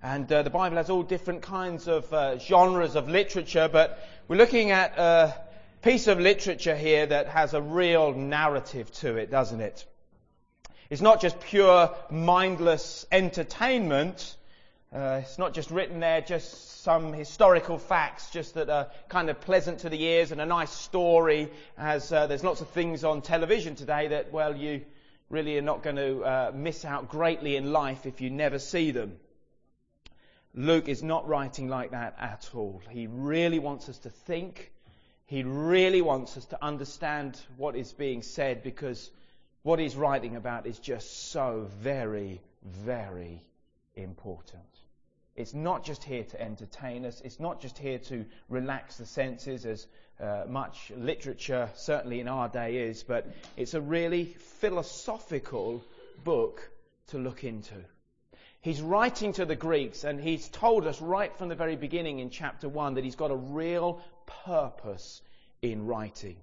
And the Bible has all different kinds of genres of literature, but we're looking at a piece of literature here that has a real narrative to it, doesn't it? It's not just pure mindless entertainment. It's not just written there, just some historical facts, just that are kind of pleasant to the ears and a nice story, as there's lots of things on television today that, well, you really are not going to miss out greatly in life if you never see them. Luke is not writing like that at all. He really wants us to think. He really wants us to understand what is being said, because what he's writing about is just so very, very important. It's not just here to entertain us. It's not just here to relax the senses, as much literature certainly in our day is, but it's a really philosophical book to look into. He's writing to the Greeks, and he's told us right from the very beginning in chapter 1 that he's got a real purpose in writing.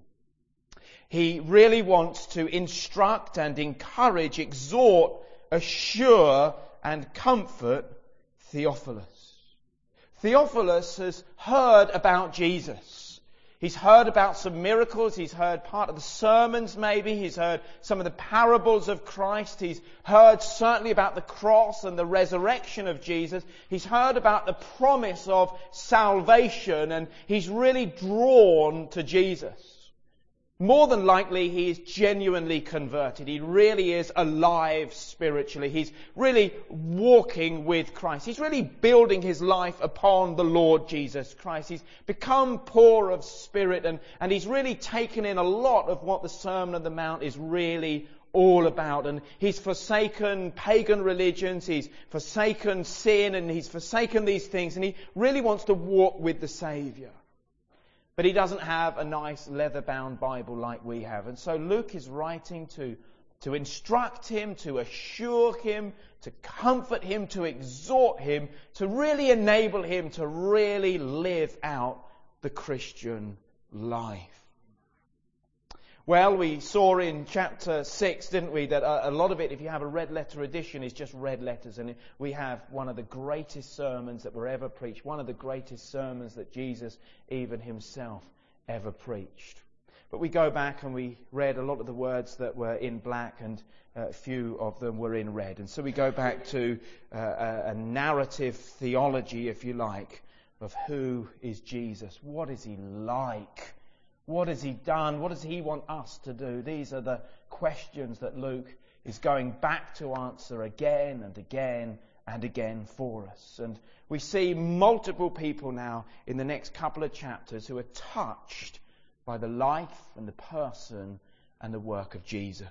He really wants to instruct and encourage, exhort, assure and comfort Theophilus. Theophilus has heard about Jesus. He's heard about some miracles. He's heard part of the sermons maybe. He's heard some of the parables of Christ. He's heard certainly about the cross and the resurrection of Jesus. He's heard about the promise of salvation, and he's really drawn to Jesus. More than likely, he is genuinely converted. He really is alive spiritually. He's really walking with Christ. He's really building his life upon the Lord Jesus Christ. He's become poor of spirit, and he's really taken in a lot of what the Sermon on the Mount is really all about. And he's forsaken pagan religions, he's forsaken sin, and he's forsaken these things, and he really wants to walk with the Saviour. But he doesn't have a nice leather-bound Bible like we have. And so Luke is writing to instruct him, to assure him, to comfort him, to exhort him, to really enable him to really live out the Christian life. Well, we saw in chapter 6, didn't we, that a lot of it, if you have a red letter edition, is just red letters. And we have one of the greatest sermons that were ever preached, one of the greatest sermons that Jesus even himself ever preached. But we go back and we read a lot of the words that were in black, and a few of them were in red. And so we go back to a narrative theology, if you like, of who is Jesus. What is he like? What has he done? What does he want us to do? These are the questions that Luke is going back to answer again and again and again for us. And we see multiple people now in the next couple of chapters who are touched by the life and the person and the work of Jesus.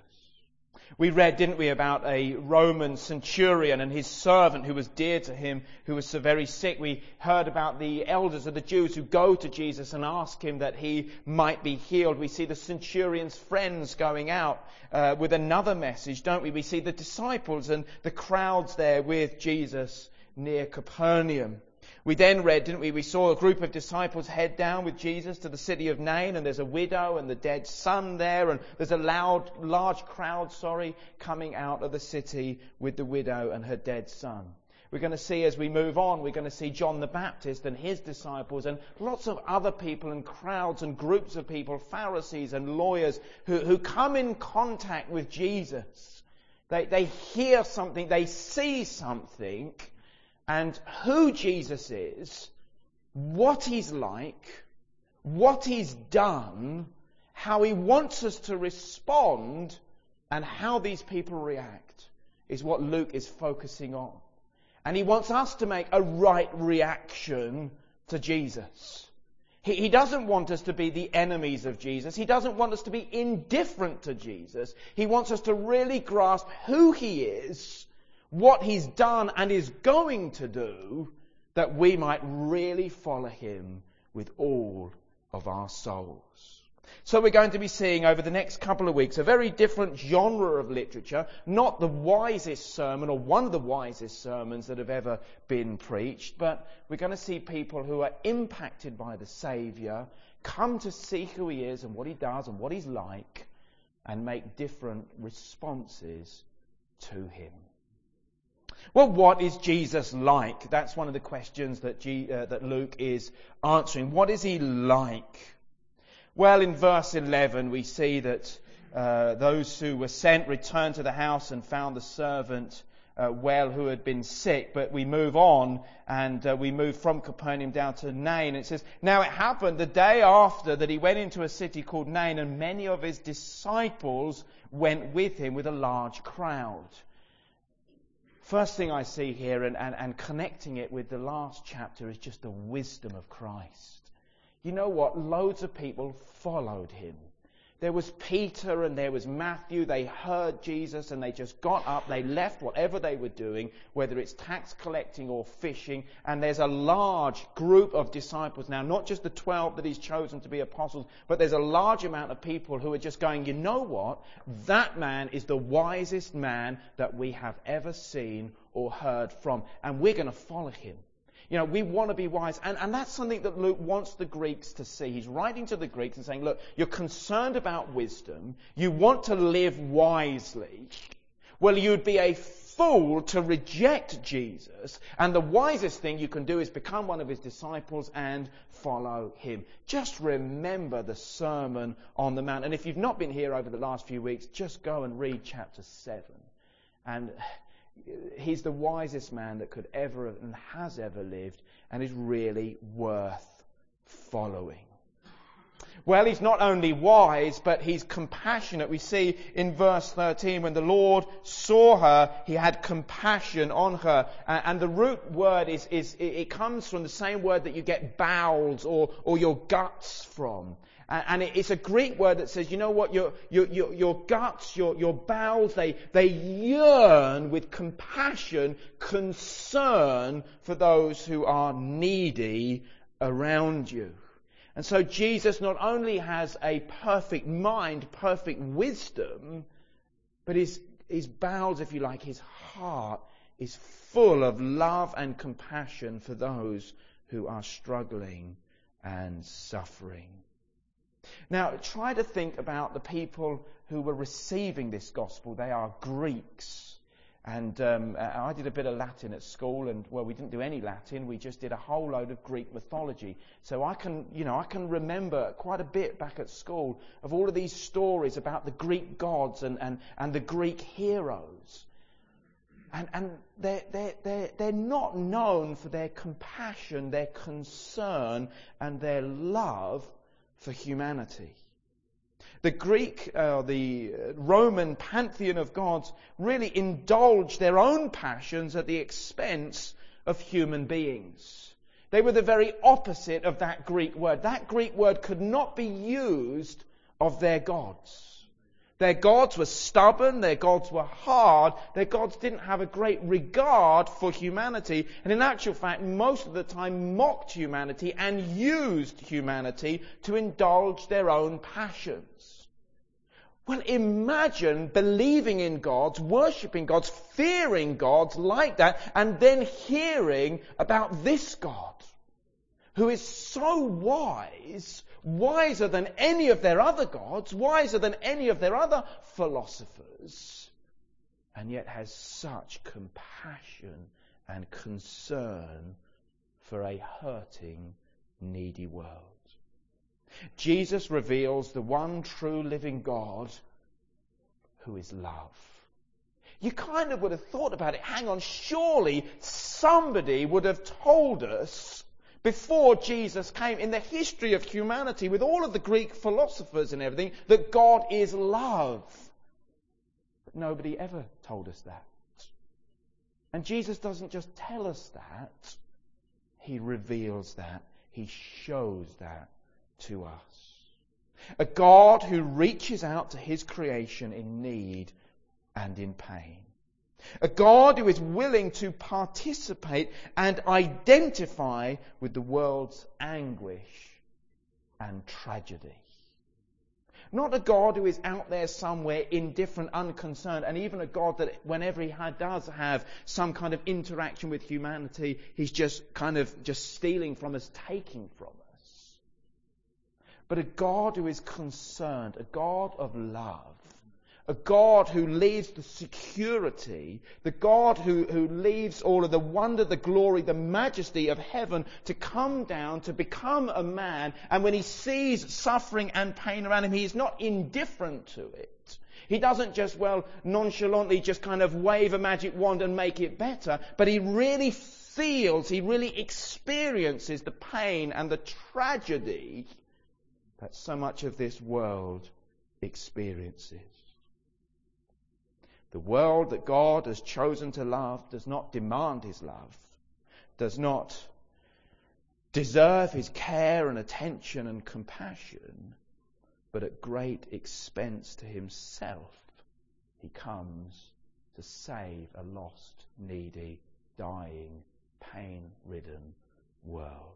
We read, didn't we, about a Roman centurion and his servant who was dear to him, who was so very sick. We heard about the elders of the Jews who go to Jesus and ask him that he might be healed. We see the centurion's friends going out with another message, don't we? We see the disciples and the crowds there with Jesus near Capernaum. We then read, didn't we? We saw a group of disciples head down with Jesus to the city of Nain, and there's a widow and the dead son there, and there's a large crowd, coming out of the city with the widow and her dead son. We're going to see, as we move on, we're going to see John the Baptist and his disciples and lots of other people and crowds and groups of people, Pharisees and lawyers, who come in contact with Jesus. They hear something, they see something, and who Jesus is, what he's like, what he's done, how he wants us to respond, and how these people react is what Luke is focusing on. And he wants us to make a right reaction to Jesus. He doesn't want us to be the enemies of Jesus. He doesn't want us to be indifferent to Jesus. He wants us to really grasp who he is, what he's done and is going to do, that we might really follow him with all of our souls. So we're going to be seeing over the next couple of weeks a very different genre of literature, not the wisest sermon or one of the wisest sermons that have ever been preached, but we're going to see people who are impacted by the Saviour come to see who he is and what he does and what he's like, and make different responses to him. Well, what is Jesus like? That's one of the questions that Luke is answering. What is he like? Well, in verse 11 we see that those who were sent returned to the house and found the servant who had been sick. But we move on and we move from Capernaum down to Nain. It says, now it happened the day after that he went into a city called Nain, and many of his disciples went with him with a large crowd. First thing I see here, and connecting it with the last chapter, is just the wisdom of Christ. You know what? Loads of people followed him. There was Peter and there was Matthew. They heard Jesus and they just got up. They left whatever they were doing, whether it's tax collecting or fishing. And there's a large group of disciples now, not just the 12 that he's chosen to be apostles, but there's a large amount of people who are just going, you know what? That man is the wisest man that we have ever seen or heard from. And we're going to follow him. You know, we want to be wise. And that's something that Luke wants the Greeks to see. He's writing to the Greeks and saying, look, you're concerned about wisdom. You want to live wisely. Well, you'd be a fool to reject Jesus. And the wisest thing you can do is become one of his disciples and follow him. Just remember the Sermon on the Mount. And if you've not been here over the last few weeks, just go and read chapter 7. And he's the wisest man that could ever and has ever lived, and is really worth following. Well, he's not only wise, but he's compassionate. We see in verse 13, when the Lord saw her, he had compassion on her. And the root word it comes from the same word that you get bowels or your guts from. And it's a Greek word that says, you know what, your guts, your bowels, they yearn with compassion, concern for those who are needy around you. And so Jesus not only has a perfect mind, perfect wisdom, but his bowels, if you like, his heart is full of love and compassion for those who are struggling and suffering. Now, try to think about the people who were receiving this gospel. They are Greeks. And I did a bit of Latin at school, and, well, we didn't do any Latin. We just did a whole load of Greek mythology. So I can remember quite a bit back at school of all of these stories about the Greek gods and the Greek heroes. And they're not known for their compassion, their concern, and their love for humanity. The Greek, the Roman pantheon of gods really indulged their own passions at the expense of human beings. They were the very opposite of that Greek word. That Greek word could not be used of their gods. Their gods were stubborn, their gods were hard, their gods didn't have a great regard for humanity, and in actual fact, most of the time mocked humanity and used humanity to indulge their own passions. Well, imagine believing in gods, worshipping gods, fearing gods like that, and then hearing about this God, who is so wise, wiser than any of their other gods, wiser than any of their other philosophers, and yet has such compassion and concern for a hurting, needy world. Jesus reveals the one true living God who is love. You kind of would have thought about it. Hang on, surely somebody would have told us before Jesus came, in the history of humanity, with all of the Greek philosophers and everything, that God is love. But nobody ever told us that. And Jesus doesn't just tell us that. He reveals that. He shows that to us. A God who reaches out to his creation in need and in pain. A God who is willing to participate and identify with the world's anguish and tragedy. Not a God who is out there somewhere indifferent, unconcerned, and even a God that whenever he does have some kind of interaction with humanity, he's just stealing from us, taking from us. But a God who is concerned, a God of love, A God who leaves the security, the God who leaves all of the wonder, the glory, the majesty of heaven to come down, to become a man. And when he sees suffering and pain around him, he is not indifferent to it. He doesn't just, nonchalantly just kind of wave a magic wand and make it better, but he really feels, he really experiences the pain and the tragedy that so much of this world experiences. The world that God has chosen to love does not demand his love, does not deserve his care and attention and compassion, but at great expense to himself, he comes to save a lost, needy, dying, pain-ridden world.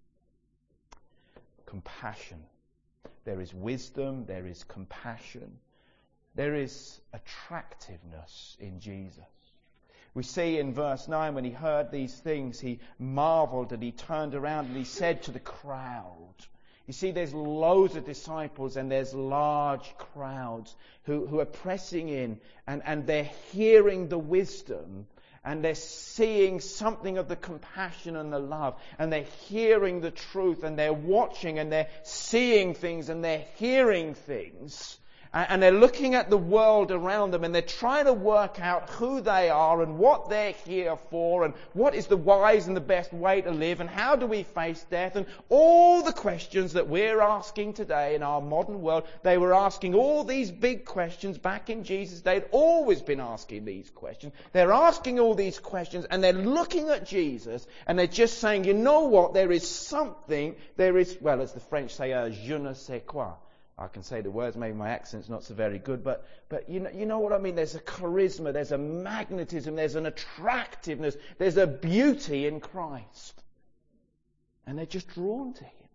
Compassion. There is wisdom, there is compassion. There is attractiveness in Jesus. We see in verse 9, when he heard these things, he marveled and he turned around and he said to the crowd. You see, there's loads of disciples and there's large crowds who are pressing in and they're hearing the wisdom and they're seeing something of the compassion and the love and they're hearing the truth and they're watching and they're seeing things and they're hearing things. And they're looking at the world around them and they're trying to work out who they are and what they're here for and what is the wise and the best way to live and how do we face death and all the questions that we're asking today in our modern world. They were asking all these big questions back in Jesus' day. They'd always been asking these questions. They're asking all these questions and they're looking at Jesus and they're just saying, you know what, there is something, as the French say, je ne sais quoi. I can say the words, maybe my accent's not so very good, but you know what I mean? There's a charisma, there's a magnetism, there's an attractiveness, there's a beauty in Christ. And they're just drawn to him.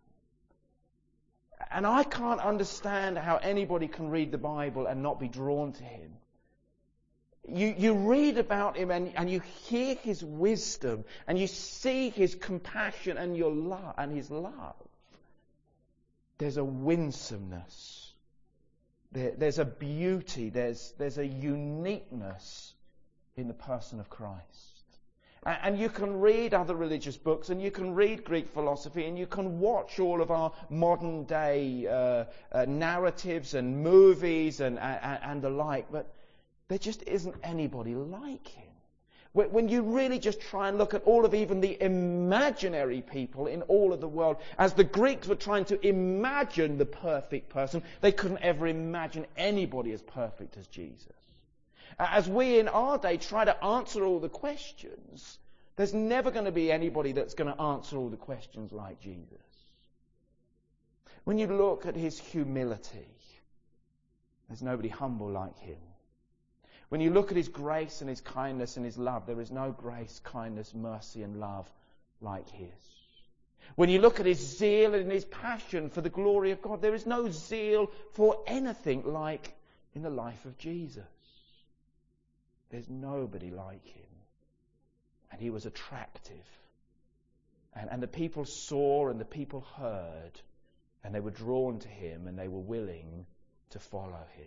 And I can't understand how anybody can read the Bible and not be drawn to him. You read about him and you hear his wisdom and you see his compassion and his love. There's a winsomeness. There's a beauty. There's a uniqueness in the person of Christ. And you can read other religious books and you can read Greek philosophy and you can watch all of our modern day narratives and movies and the like, but there just isn't anybody like him. When you really just try and look at all of even the imaginary people in all of the world, as the Greeks were trying to imagine the perfect person, they couldn't ever imagine anybody as perfect as Jesus. As we in our day try to answer all the questions, there's never going to be anybody that's going to answer all the questions like Jesus. When you look at his humility, there's nobody humble like him. When you look at his grace and his kindness and his love, there is no grace, kindness, mercy and love like his. When you look at his zeal and his passion for the glory of God, there is no zeal for anything like in the life of Jesus. There's nobody like him. And he was attractive. And the people saw and the people heard, and they were drawn to him and they were willing to follow him.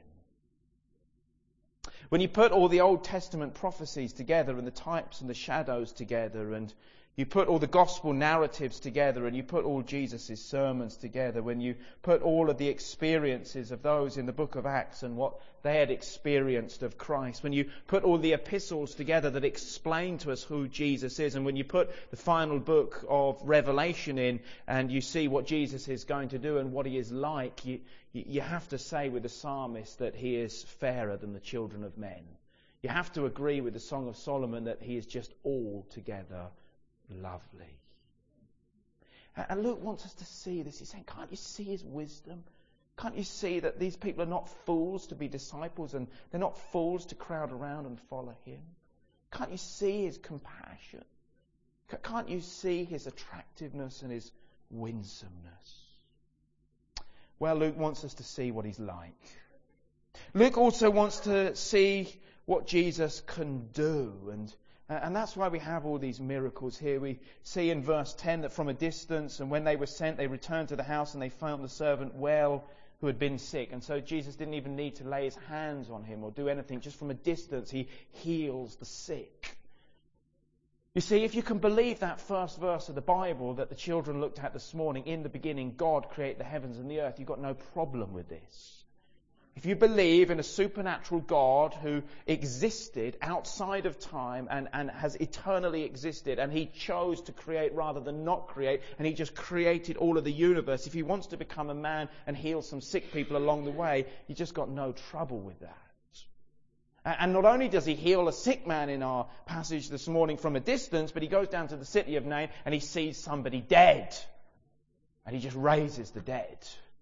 When you put all the Old Testament prophecies together and the types and the shadows together, and you put all the gospel narratives together and you put all Jesus' sermons together, when you put all of the experiences of those in the book of Acts and what they had experienced of Christ, when you put all the epistles together that explain to us who Jesus is, and when you put the final book of Revelation in and you see what Jesus is going to do and what he is like, you have to say with the psalmist that he is fairer than the children of men. You have to agree with the Song of Solomon that he is just altogether lovely. And Luke wants us to see this. He's saying, can't you see his wisdom? Can't you see that these people are not fools to be disciples and they're not fools to crowd around and follow him? Can't you see his compassion? Can't you see his attractiveness and his winsomeness? Well, Luke wants us to see what he's like. Luke also wants to see what Jesus can do, and that's why we have all these miracles here. We see in verse 10 that from a distance, and when they were sent, they returned to the house and they found the servant well who had been sick. And so Jesus didn't even need to lay his hands on him or do anything. Just from a distance, he heals the sick. You see, if you can believe that first verse of the Bible that the children looked at this morning, in the beginning God created the heavens and the earth, you've got no problem with this. If you believe in a supernatural God who existed outside of time and has eternally existed, and he chose to create rather than not create, and he just created all of the universe, if he wants to become a man and heal some sick people along the way, you just got no trouble with that. And not only does he heal a sick man in our passage this morning from a distance, but he goes down to the city of Nain and he sees somebody dead. And he just raises the dead.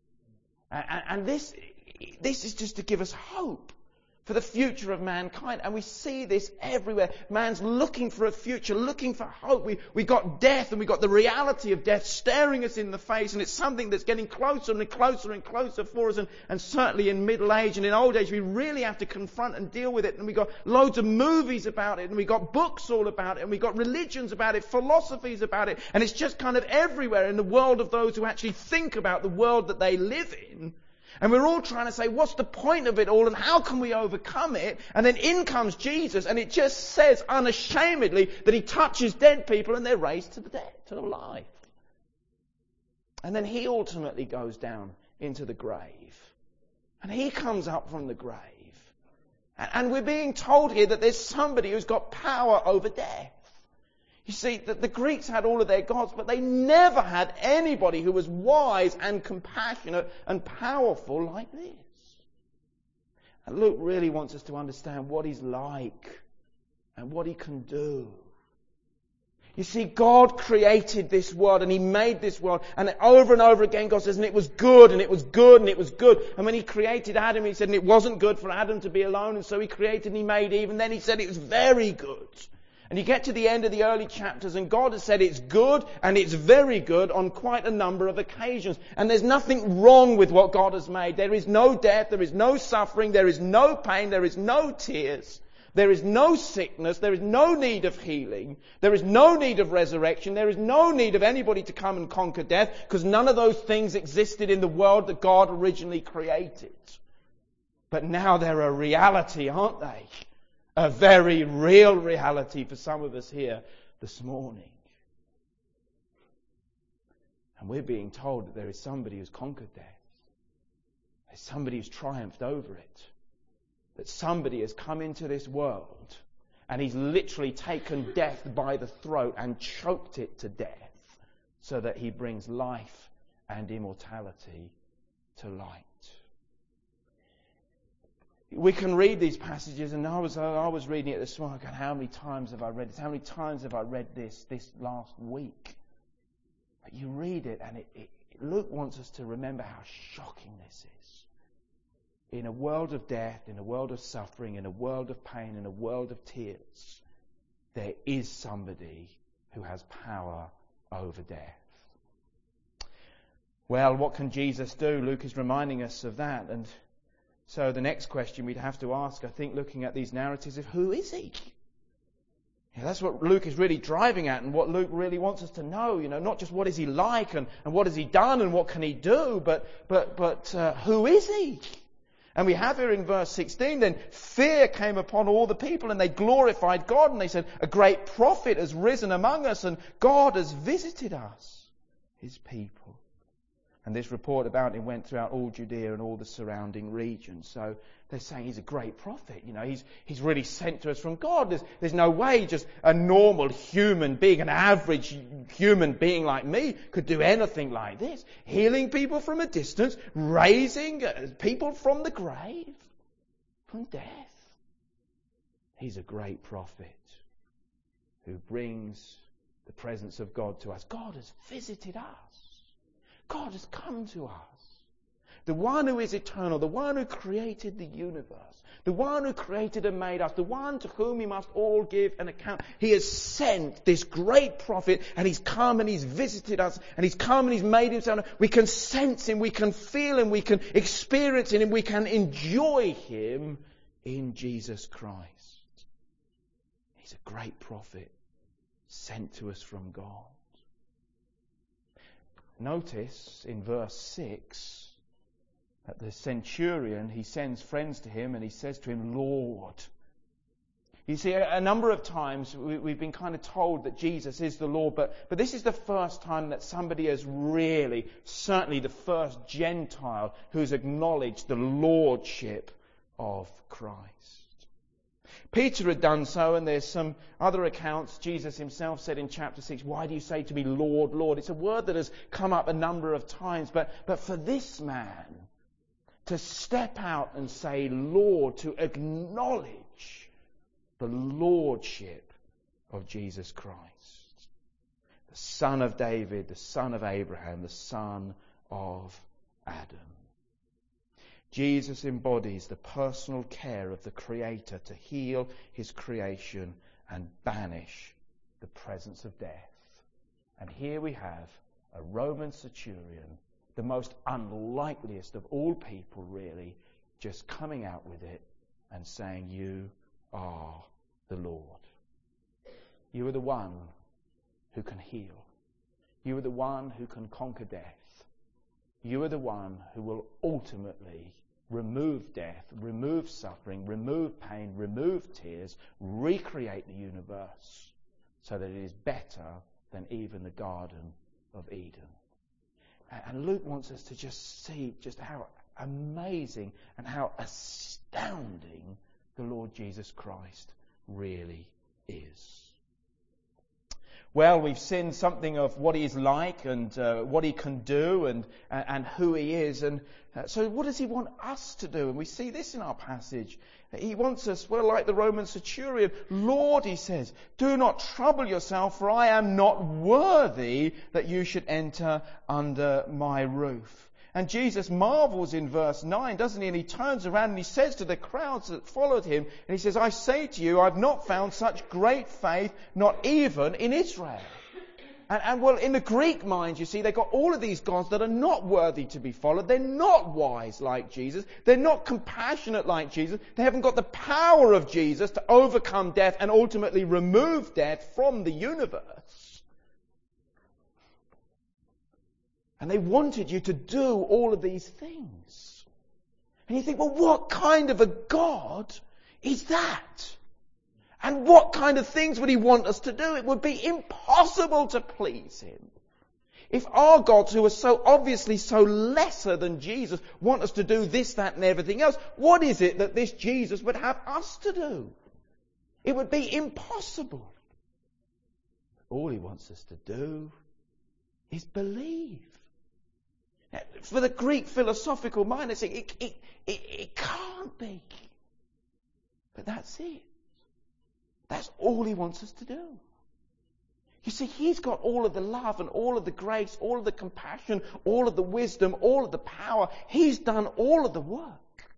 And this is just to give us hope for the future of mankind. And we see this everywhere. Man's looking for a future, looking for hope. We got death, and we got the reality of death staring us in the face, and it's something that's getting closer and closer and closer for us, and certainly in middle age and in old age we really have to confront and deal with it. And we got loads of movies about it, and we got books all about it, and we got religions about it, philosophies about it, and it's just kind of everywhere in the world of those who actually think about the world that they live in. And we're all trying to say, what's the point of it all and how can we overcome it? And then in comes Jesus, and it just says unashamedly that he touches dead people and they're raised to the life. And then he ultimately goes down into the grave. And he comes up from the grave. And we're being told here that there's somebody who's got power over death. You see, the Greeks had all of their gods, but they never had anybody who was wise and compassionate and powerful like this. And Luke really wants us to understand what he's like and what he can do. You see, God created this world and he made this world, and over and over again God says, and it was good, and it was good, and it was good. And when he created Adam, he said, and it wasn't good for Adam to be alone, and so he created and he made Eve, and then he said it was very good. And you get to the end of the early chapters and God has said it's good and it's very good on quite a number of occasions. And there's nothing wrong with what God has made. There is no death, there is no suffering, there is no pain, there is no tears, there is no sickness, there is no need of healing, there is no need of resurrection, there is no need of anybody to come and conquer death, because none of those things existed in the world that God originally created. But now they're a reality, aren't they? A very real reality for some of us here this morning. And we're being told that there is somebody who's conquered death. There's somebody who's triumphed over it. That somebody has come into this world and he's literally taken death by the throat and choked it to death so that he brings life and immortality to light. We can read these passages, and I was reading it this morning. God, how many times have I read this? How many times have I read this last week? But you read it, and Luke wants us to remember how shocking this is. In a world of death, in a world of suffering, in a world of pain, in a world of tears, there is somebody who has power over death. Well, what can Jesus do? Luke is reminding us of that, and so the next question we'd have to ask, I think, looking at these narratives, is who is he? Yeah, that's what Luke is really driving at, and what Luke really wants us to know. Not just what is he like and what has he done and what can he do, but who is he? And we have here in verse 16, then fear came upon all the people and they glorified God, and they said, a great prophet has risen among us and God has visited us, his people. And this report about him went throughout all Judea and all the surrounding regions. So they're saying he's a great prophet. He's really sent to us from God. There's no way just a normal human being, an average human being like me could do anything like this. Healing people from a distance, raising people from the grave, from death. He's a great prophet who brings the presence of God to us. God has visited us. God has come to us. The one who is eternal, the one who created the universe, the one who created and made us, the one to whom we must all give an account. He has sent this great prophet, and he's come and he's visited us, and he's come and he's made himself. We can sense him, we can feel him, we can experience him, we can enjoy him in Jesus Christ. He's a great prophet sent to us from God. Notice in verse 6 But the centurion, he sends friends to him and he says to him, Lord. You see, a number of times we've been kind of told that Jesus is the Lord, but this is the first time that somebody has really, certainly the first Gentile who's acknowledged the lordship of Christ. Peter had done so, and there's some other accounts. Jesus himself said in chapter 6, why do you say to me, Lord, Lord? It's a word that has come up a number of times, but for this man to step out and say, Lord, to acknowledge the lordship of Jesus Christ, the son of David, the son of Abraham, the son of Adam. Jesus embodies the personal care of the Creator to heal his creation and banish the presence of death. And here we have a Roman centurion, the most unlikeliest of all people really, just coming out with it and saying, you are the Lord. You are the one who can heal. You are the one who can conquer death. You are the one who will ultimately remove death, remove suffering, remove pain, remove tears, recreate the universe so that it is better than even the Garden of Eden. And Luke wants us to just see just how amazing and how astounding the Lord Jesus Christ really is. Well, we've seen something of what he's like and what he can do and who he is. And so what does he want us to do? And we see this in our passage. He wants us, well, like the Roman centurion, Lord, he says, do not trouble yourself, for I am not worthy that you should enter under my roof. And Jesus marvels in verse 9, doesn't he? And he turns around and he says to the crowds that followed him, and he says, I say to you, I've not found such great faith, not even in Israel. And well, in the Greek mind, you see, they've got all of these gods that are not worthy to be followed. They're not wise like Jesus. They're not compassionate like Jesus. They haven't got the power of Jesus to overcome death and ultimately remove death from the universe. And they wanted you to do all of these things. And you think, well, what kind of a God is that? And what kind of things would he want us to do? It would be impossible to please him. If our gods, who are so obviously so lesser than Jesus, want us to do this, that, and everything else, what is it that this Jesus would have us to do? It would be impossible. All he wants us to do is believe. For the Greek philosophical mind, they say it can't be. But that's it. That's all he wants us to do. You see, he's got all of the love and all of the grace, all of the compassion, all of the wisdom, all of the power. He's done all of the work.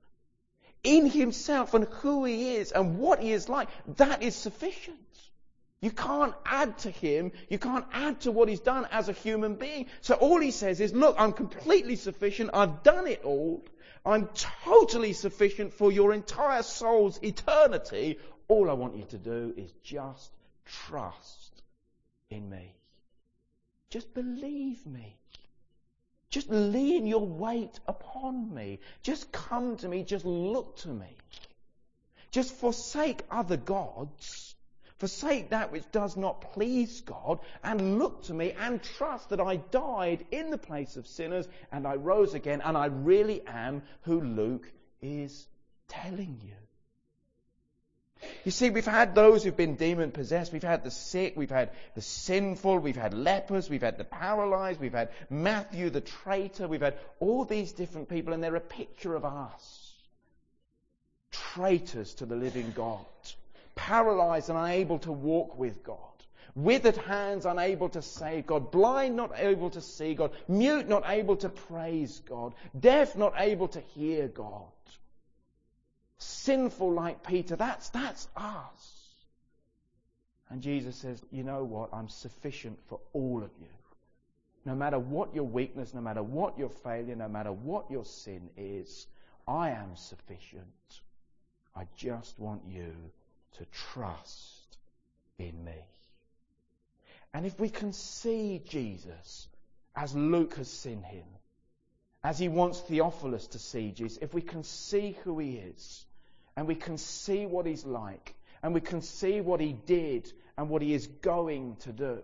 In himself and who he is and what he is like, that is sufficient. You can't add to him. You can't add to what he's done as a human being. So all he says is, look, I'm completely sufficient. I've done it all. I'm totally sufficient for your entire soul's eternity. All I want you to do is just trust in me. Just believe me. Just lean your weight upon me. Just come to me. Just look to me. Just forsake other gods. Forsake that which does not please God and look to me and trust that I died in the place of sinners and I rose again and I really am who Luke is telling you. You see, we've had those who've been demon-possessed. We've had the sick. We've had the sinful. We've had lepers. We've had the paralyzed. We've had Matthew the traitor. We've had all these different people, and they're a picture of us. Traitors to the living God. Paralyzed and unable to walk with God. Withered hands unable to save God. Blind not able to see God. Mute not able to praise God. Deaf not able to hear God. Sinful like Peter. That's us. And Jesus says, you know what? I'm sufficient for all of you. No matter what your weakness, no matter what your failure, no matter what your sin is, I am sufficient. I just want you to trust in me. And if we can see Jesus as Luke has seen him, as he wants Theophilus to see Jesus, if we can see who he is, and we can see what he's like, and we can see what he did and what he is going to do,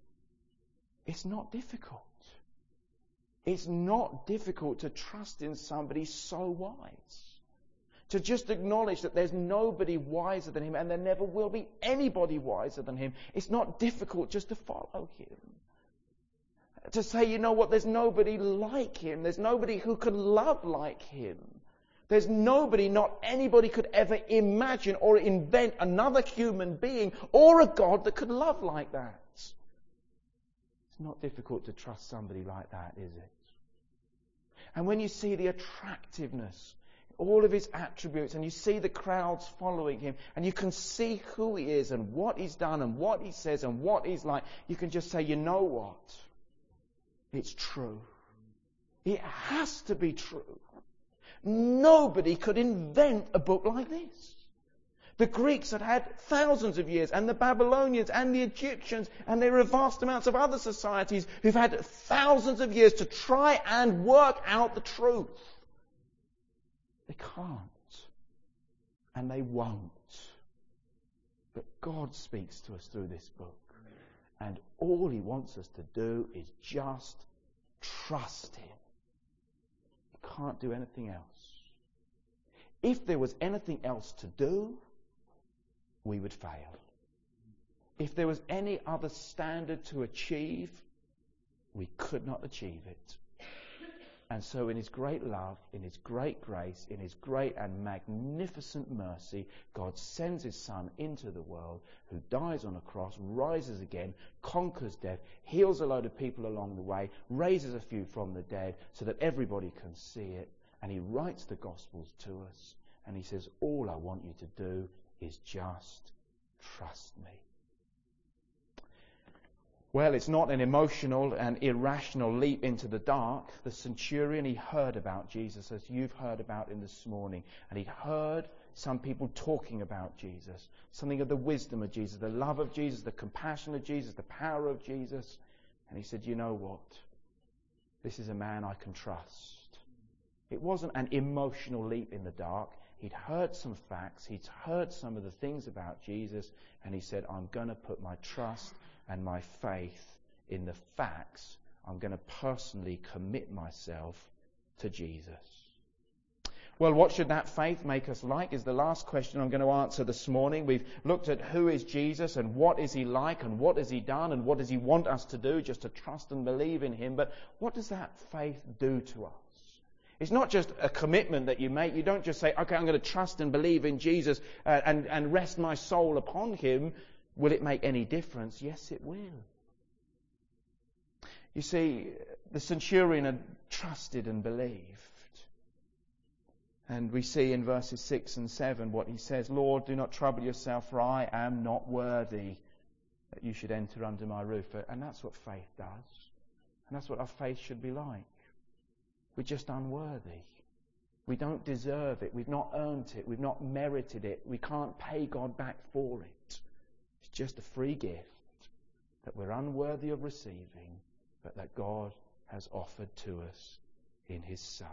it's not difficult. It's not difficult to trust in somebody so wise. To just acknowledge that there's nobody wiser than him, and there never will be anybody wiser than him. It's not difficult just to follow him. To say, you know what, there's nobody like him. There's nobody who can love like him. There's nobody, not anybody could ever imagine or invent another human being or a God that could love like that. It's not difficult to trust somebody like that, is it? And when you see the attractiveness, all of his attributes, and you see the crowds following him, and you can see who he is and what he's done and what he says and what he's like, you can just say, you know what? It's true. It has to be true. Nobody could invent a book like this. The Greeks had thousands of years, and the Babylonians and the Egyptians, and there are vast amounts of other societies who've had thousands of years to try and work out the truth. They can't, and they won't. But God speaks to us through this book, and all he wants us to do is just trust him. You can't do anything else. If there was anything else to do, we would fail. If there was any other standard to achieve, we could not achieve it. And so in his great love, in his great grace, in his great and magnificent mercy, God sends his Son into the world, who dies on a cross, rises again, conquers death, heals a load of people along the way, raises a few from the dead so that everybody can see it. And he writes the Gospels to us. And he says, all I want you to do is just trust me. Well, it's not an emotional and irrational leap into the dark. The centurion, he heard about Jesus, as you've heard about him this morning. And he'd heard some people talking about Jesus, something of the wisdom of Jesus, the love of Jesus, the compassion of Jesus, the power of Jesus. And he said, you know what? This is a man I can trust. It wasn't an emotional leap in the dark. He'd heard some facts. He'd heard some of the things about Jesus. And he said, I'm going to put my trust and my faith in the facts. I'm going to personally commit myself to Jesus. Well, what should that faith make us like is the last question I'm going to answer this morning. We've looked at who is Jesus and what is he like and what has he done and what does he want us to do, just to trust and believe in him. But what does that faith do to us? It's not just a commitment that you make. You don't just say, okay, I'm going to trust and believe in Jesus and rest my soul upon him. Will it make any difference? Yes, it will. You see, the centurion had trusted and believed. And we see in verses 6 and 7 what he says, Lord, do not trouble yourself, for I am not worthy that you should enter under my roof. And that's what faith does. And that's what our faith should be like. We're just unworthy. We don't deserve it. We've not earned it. We've not merited it. We can't pay God back for it. It's just a free gift that we're unworthy of receiving, but that God has offered to us in his Son.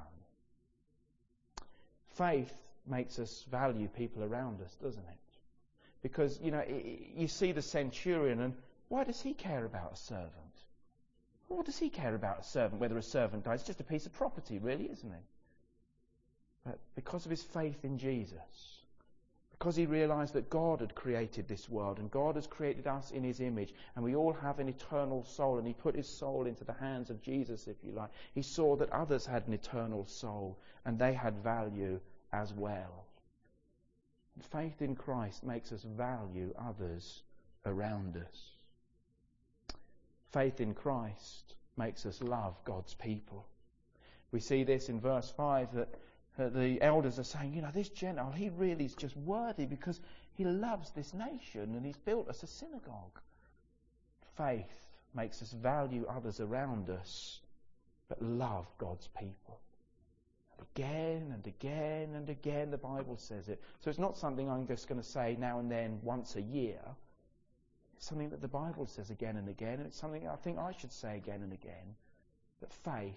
Faith makes us value people around us, doesn't it? Because, you see the centurion, and why does he care about a servant? What does he care about a servant, whether a servant dies? It's just a piece of property, really, isn't it? But because of his faith in Jesus, because he realized that God had created this world and God has created us in his image and we all have an eternal soul, and he put his soul into the hands of Jesus, if you like. He saw that others had an eternal soul and they had value as well. And faith in Christ makes us value others around us. Faith in Christ makes us love God's people. We see this in verse 5 that the elders are saying, this Gentile, he really is just worthy because he loves this nation and he's built us a synagogue. Faith makes us value others around us, but love God's people. Again and again and again the Bible says it. So it's not something I'm just going to say now and then once a year. It's something that the Bible says again and again, and it's something I think I should say again and again. That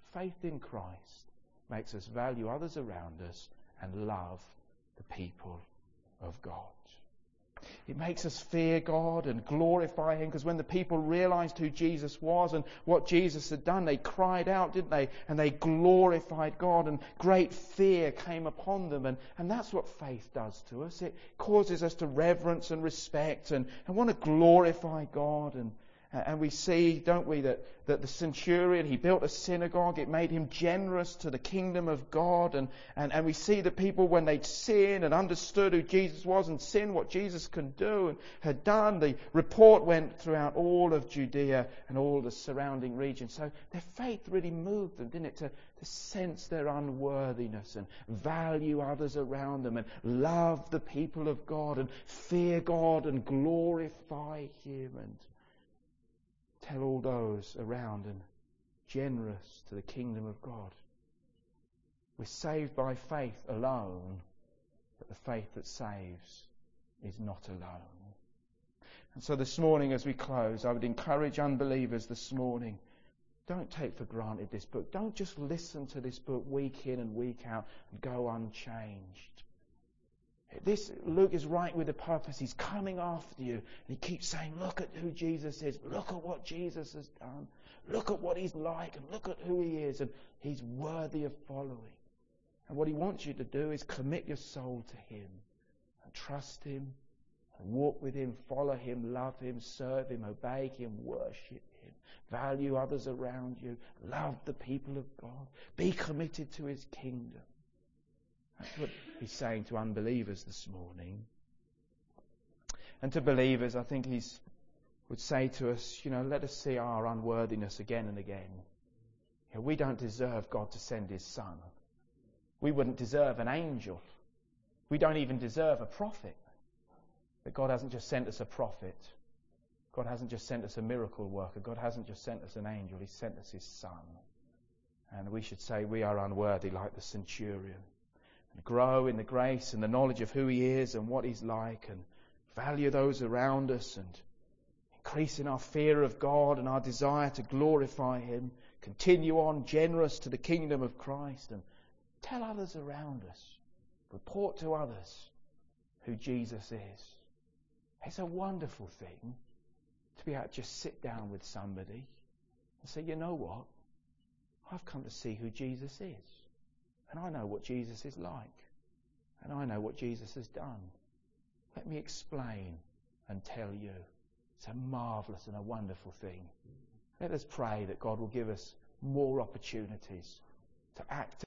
Faith in Christ makes us value others around us and love the people of God. It makes us fear God and glorify Him, because when the people realized who Jesus was and what Jesus had done, they cried out, didn't they? And they glorified God, and great fear came upon them. And that's what faith does to us. It causes us to reverence and respect and want to glorify God. And we see, don't we, that the centurion, he built a synagogue. It made him generous to the kingdom of God. And we see that people, when they'd sinned and understood who Jesus was and sinned, what Jesus could do and had done, the report went throughout all of Judea and all the surrounding regions. So their faith really moved them, didn't it, to sense their unworthiness and value others around them and love the people of God and fear God and glorify Him and tell all those around and generous to the kingdom of God. We're saved by faith alone, but the faith that saves is not alone. And so this morning, as we close, I would encourage unbelievers this morning, don't take for granted this book. Don't just listen to this book week in and week out and go unchanged. Luke is right with the purpose. He's coming after you. And he keeps saying, look at who Jesus is. Look at what Jesus has done. Look at what He's like and look at who He is. And He's worthy of following. And what He wants you to do is commit your soul to Him and trust Him and walk with Him, follow Him, love Him, serve Him, obey Him, worship Him, value others around you, love the people of God, be committed to His kingdom. That's what He's saying to unbelievers this morning. And to believers, I think He would say to us, let us see our unworthiness again and again. We don't deserve God to send His Son. We wouldn't deserve an angel. We don't even deserve a prophet. But God hasn't just sent us a prophet. God hasn't just sent us a miracle worker. God hasn't just sent us an angel. He sent us His Son. And we should say we are unworthy like the centurion. And grow in the grace and the knowledge of who He is and what He's like, and value those around us, and increase in our fear of God and our desire to glorify Him. Continue on generous to the kingdom of Christ, and tell others around us, report to others who Jesus is. It's a wonderful thing to be able to just sit down with somebody and say, you know what? I've come to see who Jesus is. And I know what Jesus is like. And I know what Jesus has done. Let me explain and tell you. It's a marvellous and a wonderful thing. Let us pray that God will give us more opportunities to act